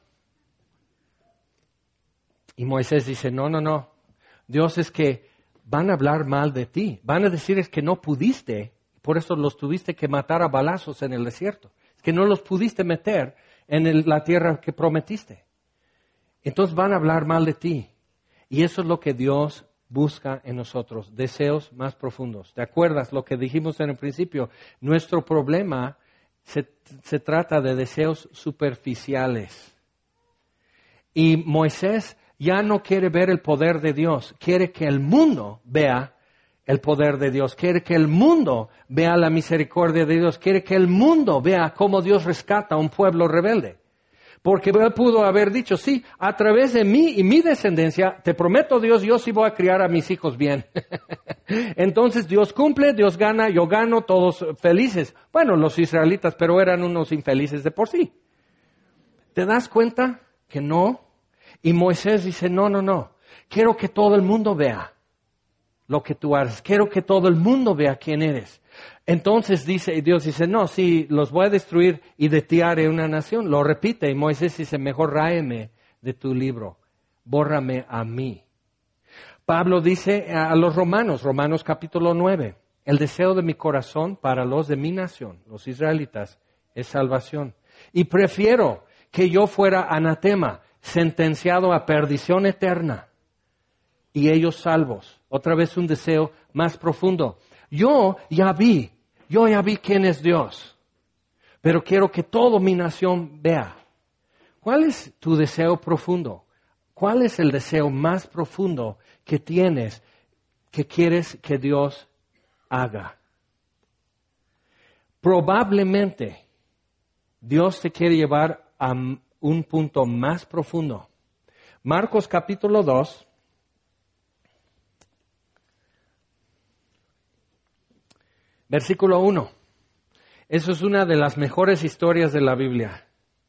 Y Moisés dice, no. Dios, es que van a hablar mal de ti. Van a decir es que no pudiste, por eso los tuviste que matar a balazos en el desierto. Es que no los pudiste meter en la tierra que prometiste. Entonces van a hablar mal de ti. Y eso es lo que Dios busca en nosotros, deseos más profundos. ¿Te acuerdas lo que dijimos en el principio? Nuestro problema se trata de deseos superficiales. Y Moisés ya no quiere ver el poder de Dios, quiere que el mundo vea el poder de Dios, quiere que el mundo vea la misericordia de Dios, quiere que el mundo vea cómo Dios rescata a un pueblo rebelde. Porque él pudo haber dicho, sí, a través de mí y mi descendencia, te prometo Dios, yo sí voy a criar a mis hijos bien. Entonces Dios cumple, Dios gana, yo gano, todos felices. Bueno, los israelitas, pero eran unos infelices de por sí. ¿Te das cuenta que no? Y Moisés dice, no, quiero que todo el mundo vea lo que tú haces, quiero que todo el mundo vea quién eres. Entonces Dios dice, no, sí, los voy a destruir y de ti haré una nación. Lo repite y Moisés dice, mejor ráeme de tu libro, bórrame a mí. Pablo dice a los Romanos capítulo 9, el deseo de mi corazón para los de mi nación, los israelitas, es salvación. Y prefiero que yo fuera anatema, sentenciado a perdición eterna, y ellos salvos. Otra vez un deseo más profundo. Yo ya vi quién es Dios, pero quiero que toda mi nación vea. ¿Cuál es tu deseo profundo? ¿Cuál es el deseo más profundo que tienes, que quieres que Dios haga? Probablemente Dios te quiere llevar a un punto más profundo. Marcos capítulo 2. Versículo 1. Eso es una de las mejores historias de la Biblia.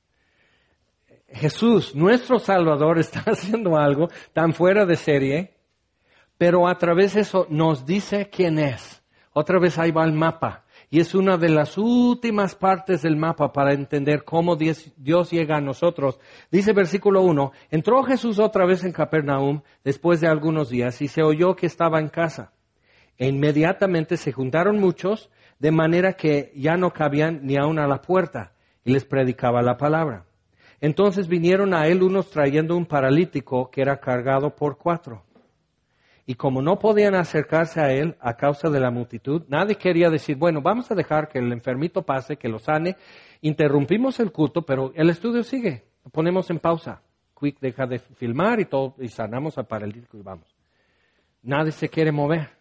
Jesús, nuestro Salvador, está haciendo algo tan fuera de serie, pero a través de eso nos dice quién es. Otra vez ahí va el mapa. Y es una de las últimas partes del mapa para entender cómo Dios llega a nosotros. Dice versículo 1, entró Jesús otra vez en Capernaum después de algunos días y se oyó que estaba en casa. E inmediatamente se juntaron muchos, de manera que ya no cabían ni aun a la puerta, y les predicaba la palabra. Entonces vinieron a él unos trayendo un paralítico que era cargado por 4. Y como no podían acercarse a él a causa de la multitud, nadie quería decir, bueno, vamos a dejar que el enfermito pase, que lo sane. Interrumpimos el culto, pero el estudio sigue. Lo ponemos en pausa. Quick deja de filmar y todo, y sanamos al paralítico y vamos. Nadie se quiere mover.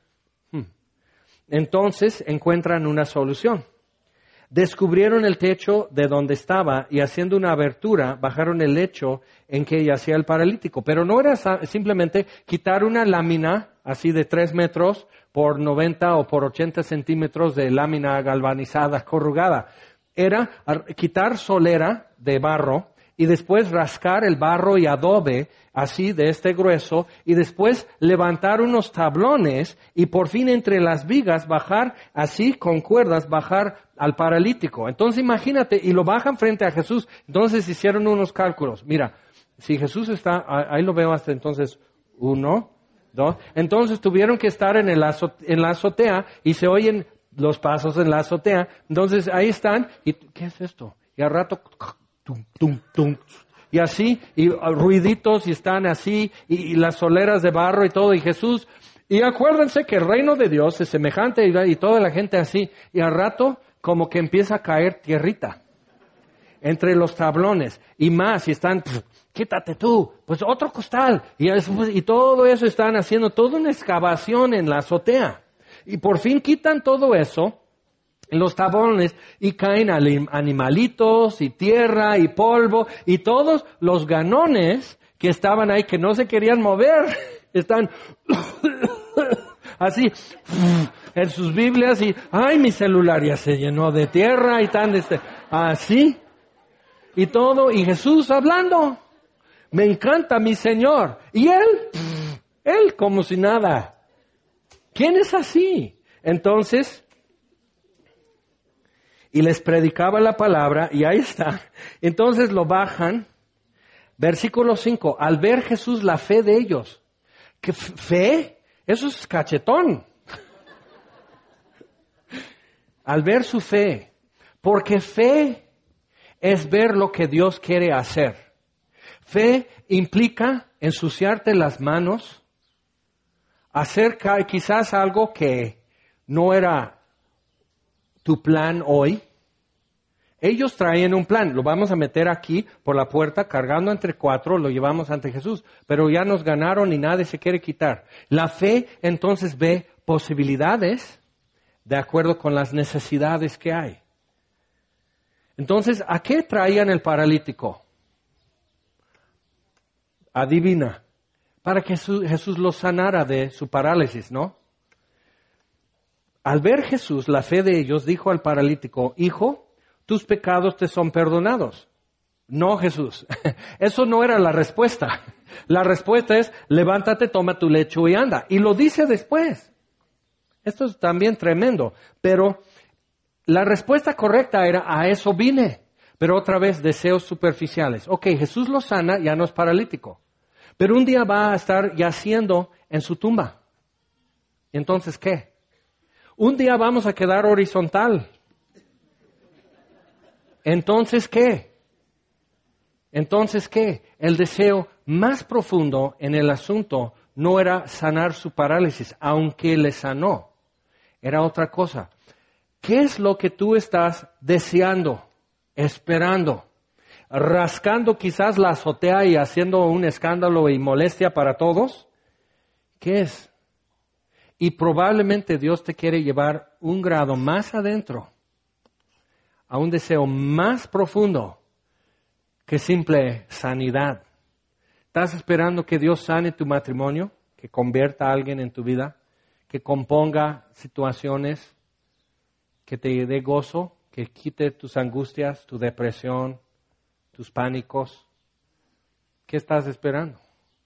Entonces encuentran una solución. Descubrieron el techo de donde estaba y haciendo una abertura bajaron el lecho en que yacía el paralítico. Pero no era simplemente quitar una lámina así de 3 metros por 90 o por 80 centímetros de lámina galvanizada, corrugada. Era quitar solera de barro y después rascar el barro y adobe así de este grueso y después levantar unos tablones y por fin entre las vigas bajar así con cuerdas, bajar al paralítico. Entonces imagínate, y lo bajan frente a Jesús. Entonces hicieron unos cálculos. Mira, si Jesús está, ahí lo veo hasta entonces, 1, 2. Entonces tuvieron que estar en la azotea y se oyen los pasos en la azotea. Entonces ahí están y ¿qué es esto? Y al rato tum, tum, tum. Y así, y ruiditos, y están así, y las soleras de barro y todo, y Jesús. Y acuérdense que el reino de Dios es semejante, y toda la gente así. Y al rato, como que empieza a caer tierrita entre los tablones, y más, y están, quítate tú, pues otro costal. Y todo eso están haciendo, toda una excavación en la azotea. Y por fin quitan todo eso, los tablones, y caen animalitos y tierra y polvo y todos los ganones que estaban ahí que no se querían mover están así en sus Biblias y ay, mi celular ya se llenó de tierra y tan así y todo, y Jesús hablando, me encanta mi Señor, y él como si nada. ¿Quién es así? Entonces, y les predicaba la palabra, y ahí está. Entonces lo bajan. Versículo 5. Al ver Jesús la fe de ellos. ¿Qué fe? Eso es cachetón. Al ver su fe. Porque fe es ver lo que Dios quiere hacer. Fe implica ensuciarte las manos, hacer quizás algo que no era tu plan hoy. Ellos traían un plan, lo vamos a meter aquí por la puerta, cargando entre 4, lo llevamos ante Jesús, pero ya nos ganaron y nadie se quiere quitar. La fe entonces ve posibilidades de acuerdo con las necesidades que hay. Entonces, ¿a qué traían el paralítico? Adivina, para que Jesús lo sanara de su parálisis, ¿no? Al ver Jesús, la fe de ellos dijo al paralítico, hijo, tus pecados te son perdonados. No, Jesús. Eso no era la respuesta. La respuesta es, levántate, toma tu lecho y anda. Y lo dice después. Esto es también tremendo. Pero la respuesta correcta era, a eso vine. Pero otra vez, deseos superficiales. Ok, Jesús lo sana, ya no es paralítico. Pero un día va a estar yaciendo en su tumba. Entonces, ¿qué? Un día vamos a quedar horizontal. Entonces, ¿qué? El deseo más profundo en el asunto no era sanar su parálisis, aunque le sanó. Era otra cosa. ¿Qué es lo que tú estás deseando, esperando, rascando quizás la azotea y haciendo un escándalo y molestia para todos? ¿Qué es? Y probablemente Dios te quiere llevar un grado más adentro, a un deseo más profundo que simple sanidad. ¿Estás esperando que Dios sane tu matrimonio? ¿Que convierta a alguien en tu vida? ¿Que componga situaciones? ¿Que te dé gozo? ¿Que quite tus angustias, tu depresión, tus pánicos? ¿Qué estás esperando?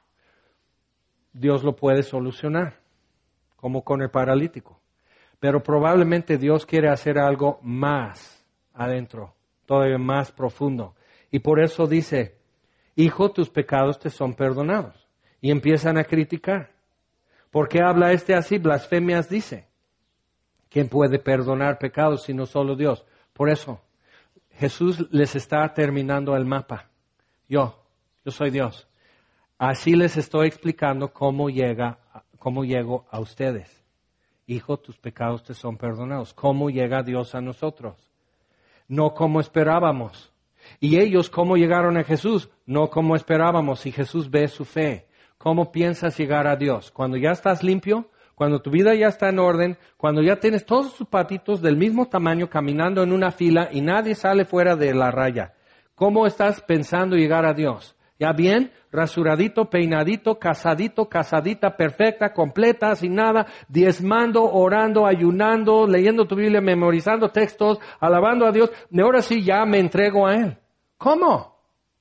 Dios lo puede solucionar, como con el paralítico. Pero probablemente Dios quiere hacer algo más adentro, todavía más profundo. Y por eso dice, hijo, tus pecados te son perdonados. Y empiezan a criticar. ¿Por qué habla así? Blasfemias dice. ¿Quién puede perdonar pecados sino solo Dios? Por eso, Jesús les está terminando el mapa. Yo soy Dios. Así les estoy explicando cómo llego a ustedes. Hijo, tus pecados te son perdonados. ¿Cómo llega Dios a nosotros? No como esperábamos. Y ellos, ¿cómo llegaron a Jesús? No como esperábamos. Y Jesús ve su fe. ¿Cómo piensas llegar a Dios? Cuando ya estás limpio, cuando tu vida ya está en orden, cuando ya tienes todos tus patitos del mismo tamaño caminando en una fila y nadie sale fuera de la raya. ¿Cómo estás pensando llegar a Dios? ¿Ya bien? Rasuradito, peinadito, casadito, casadita, perfecta, completa, sin nada, diezmando, orando, ayunando, leyendo tu Biblia, memorizando textos, alabando a Dios. Y ahora sí ya me entrego a Él. ¿Cómo?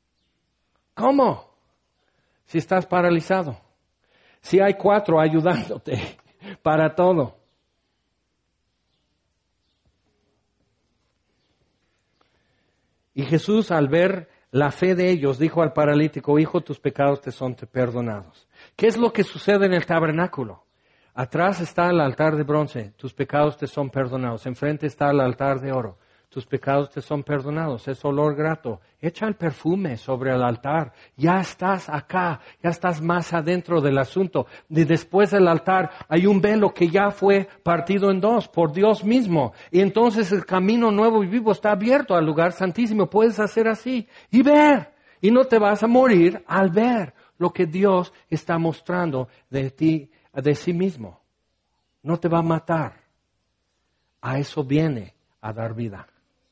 Si estás paralizado. Si hay 4 ayudándote para todo. Y Jesús, al ver la fe de ellos, dijo al paralítico, hijo, tus pecados te son perdonados. ¿Qué es lo que sucede en el tabernáculo? Atrás está el altar de bronce, tus pecados te son perdonados. Enfrente está el altar de oro, tus pecados te son perdonados. Es olor grato. Echa el perfume sobre el altar. Ya estás acá, ya estás más adentro del asunto. Y después del altar hay un velo que ya fue partido en 2 por Dios mismo. Y entonces el camino nuevo y vivo está abierto al lugar santísimo. Puedes hacer así y ver. Y no te vas a morir al ver lo que Dios está mostrando de ti, de sí mismo. No te va a matar. A eso viene a dar vida.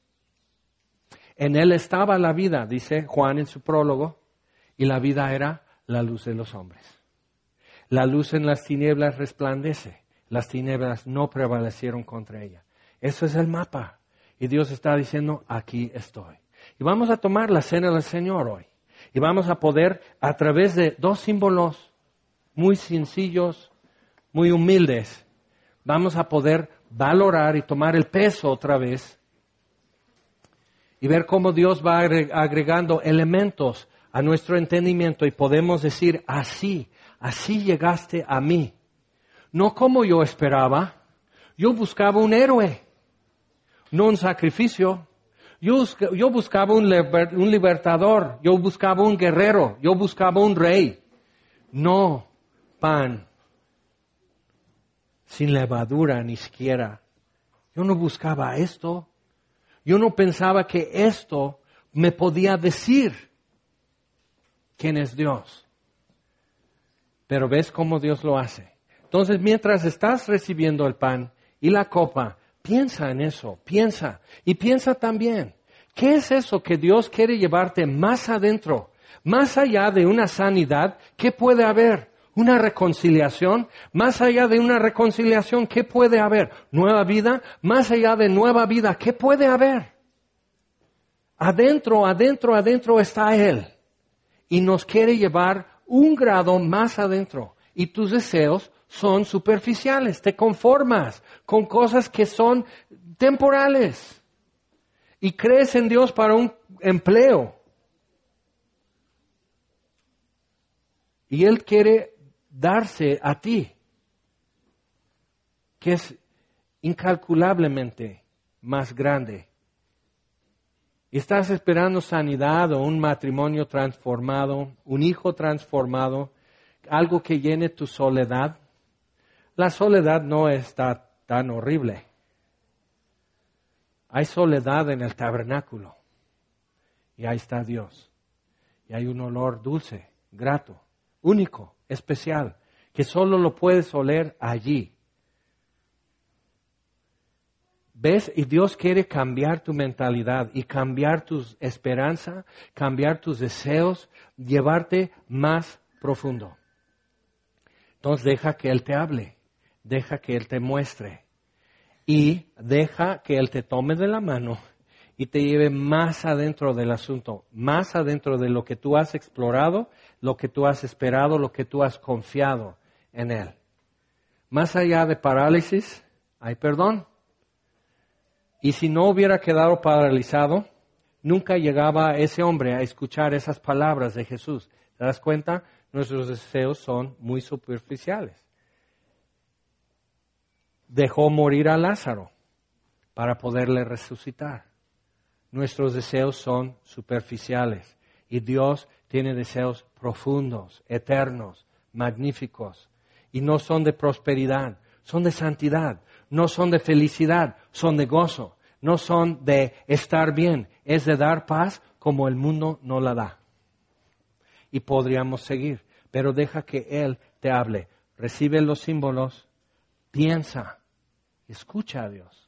En Él estaba la vida, dice Juan en su prólogo, y la vida era la luz de los hombres. La luz en las tinieblas resplandece, las tinieblas no prevalecieron contra ella. Eso es el mapa. Y Dios está diciendo, aquí estoy. Y vamos a tomar la cena del Señor hoy. Y vamos a poder, a través de 2 símbolos muy sencillos, muy humildes, vamos a poder valorar y tomar el peso otra vez y ver cómo Dios va agregando elementos a nuestro entendimiento y podemos decir, así llegaste a mí. No como yo esperaba, yo buscaba un héroe, no un sacrificio. Yo buscaba un libertador, yo buscaba un guerrero, yo buscaba un rey. No pan sin levadura ni siquiera. Yo no buscaba esto. Yo no pensaba que esto me podía decir quién es Dios. Pero ves cómo Dios lo hace. Entonces, mientras estás recibiendo el pan y la copa, piensa en eso, piensa. Y piensa también, ¿qué es eso que Dios quiere llevarte más adentro? Más allá de una sanidad, ¿qué puede haber? Una reconciliación. Más allá de una reconciliación, ¿qué puede haber? Nueva vida. Más allá de nueva vida, ¿qué puede haber? Adentro, adentro, adentro está Él. Y nos quiere llevar un grado más adentro. Y tus deseos son superficiales. Te conformas con cosas que son temporales. Y crees en Dios para un empleo. Y Él quiere darse a ti, que es incalculablemente más grande. Y estás esperando sanidad o un matrimonio transformado, un hijo transformado, algo que llene tu soledad. La soledad no está tan horrible. Hay soledad en el tabernáculo. Y ahí está Dios. Y hay un olor dulce, grato, único, especial, que solo lo puedes oler allí. ¿Ves? Y Dios quiere cambiar tu mentalidad y cambiar tu esperanza, cambiar tus deseos, llevarte más profundo. Entonces deja que Él te hable, deja que Él te muestre y deja que Él te tome de la mano y te lleve más adentro del asunto, más adentro de lo que tú has explorado, lo que tú has esperado, lo que tú has confiado en Él. Más allá de parálisis, hay perdón. Y si no hubiera quedado paralizado, nunca llegaba ese hombre a escuchar esas palabras de Jesús. ¿Te das cuenta? Nuestros deseos son muy superficiales. Dejó morir a Lázaro para poderle resucitar. Nuestros deseos son superficiales y Dios tiene deseos profundos, eternos, magníficos. Y no son de prosperidad, son de santidad. No son de felicidad, son de gozo. No son de estar bien, es de dar paz como el mundo no la da. Y podríamos seguir, pero deja que Él te hable. Recibe los símbolos, piensa, escucha a Dios.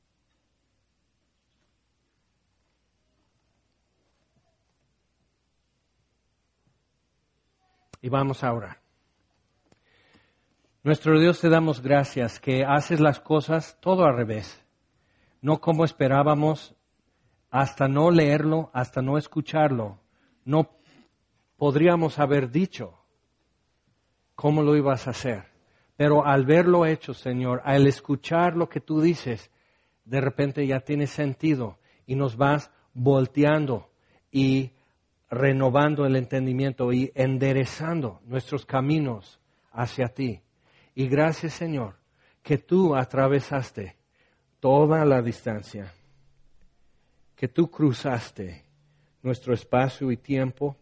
Y vamos a orar. Nuestro Dios, te damos gracias que haces las cosas todo al revés. No como esperábamos, hasta no leerlo, hasta no escucharlo, no podríamos haber dicho cómo lo ibas a hacer. Pero al verlo hecho, Señor, al escuchar lo que tú dices, de repente ya tiene sentido y nos vas volteando y renovando el entendimiento y enderezando nuestros caminos hacia ti. Y gracias, Señor, que tú atravesaste toda la distancia, que tú cruzaste nuestro espacio y tiempo.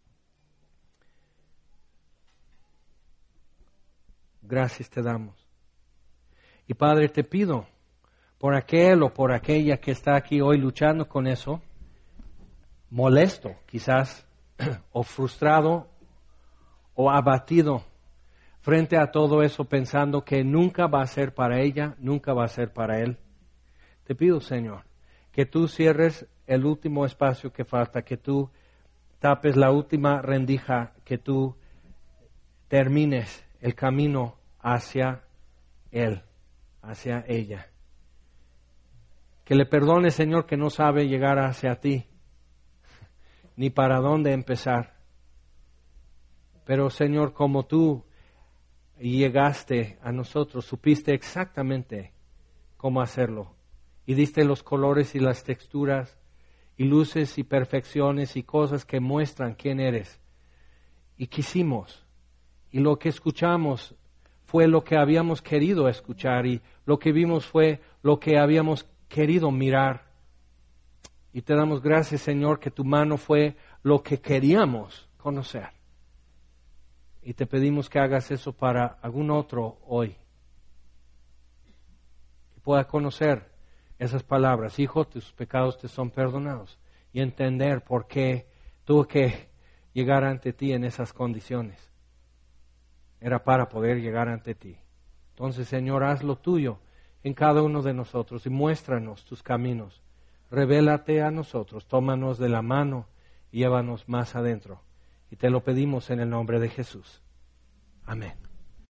Gracias te damos. Y Padre, te pido por aquel o por aquella que está aquí hoy luchando con eso, molesto quizás, o frustrado, o abatido, frente a todo eso, pensando que nunca va a ser para ella, nunca va a ser para él. Te pido, Señor, que tú cierres el último espacio que falta, que tú tapes la última rendija, que tú termines el camino hacia él, hacia ella. Que le perdones, Señor, que no sabe llegar hacia ti, ni para dónde empezar. Pero, Señor, como tú llegaste a nosotros, supiste exactamente cómo hacerlo. Y diste los colores y las texturas, y luces y perfecciones y cosas que muestran quién eres. Y quisimos, y lo que escuchamos fue lo que habíamos querido escuchar, y lo que vimos fue lo que habíamos querido mirar. Y te damos gracias, Señor, que tu mano fue lo que queríamos conocer. Y te pedimos que hagas eso para algún otro hoy. Que pueda conocer esas palabras. Hijo, tus pecados te son perdonados. Y entender por qué tuvo que llegar ante ti en esas condiciones. Era para poder llegar ante ti. Entonces, Señor, haz lo tuyo en cada uno de nosotros y muéstranos tus caminos. Revélate a nosotros, tómanos de la mano y llévanos más adentro. Y te lo pedimos en el nombre de Jesús. Amén.